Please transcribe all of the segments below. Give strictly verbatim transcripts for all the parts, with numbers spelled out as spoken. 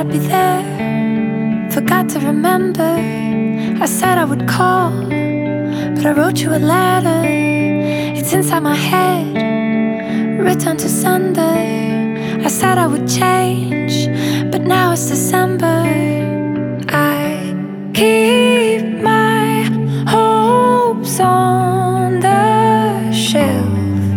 I'd be there. Forgot to remember. I said I would call, but I wrote you a letter. It's inside my head, return to sender. I said I would change, but now it's December. I keep my hopes on the shelf.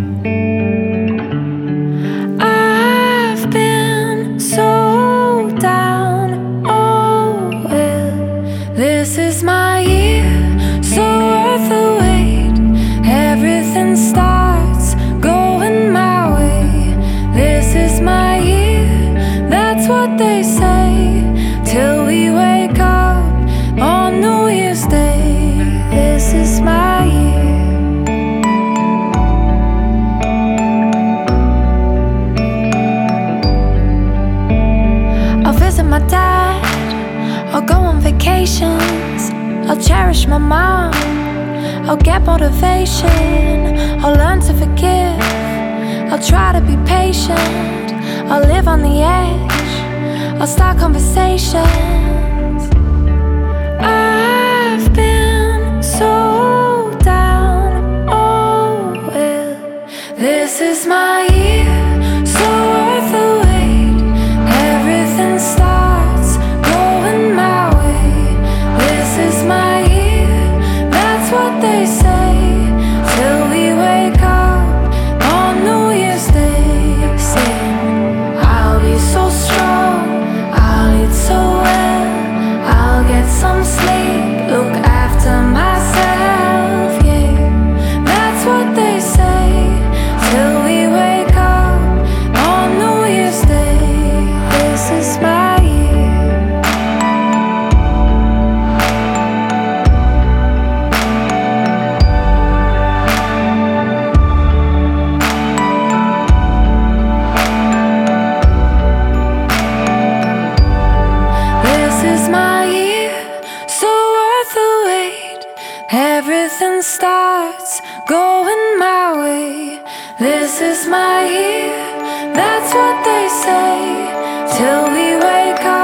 I've been so down, oh well. This is my year, so worth the wait. Everything starts going my way. This is my year, that's what they say, till we wake up on New Year's Day. This is my year. I'll visit my dad, I'll go on vacations, I'll cherish my mom, I'll get motivation, I'll learn to forgive, I'll try to be patient, I'll live on the edge, I'll start conversations. I've been so down, oh well. This is my year, so worth the wait. Everything starts going my way. This is my year, that's what they say, till we wake up on New Year's Day. Saying, I'll be so strong, I'll eat so well, I'll get some sleep, look after myself, yeah. That's what they say, till we wake up on New Year's Day. This is my year. This is my year, so worth the wait. Everything starts going my way. This is my year, that's what they say, till we wake up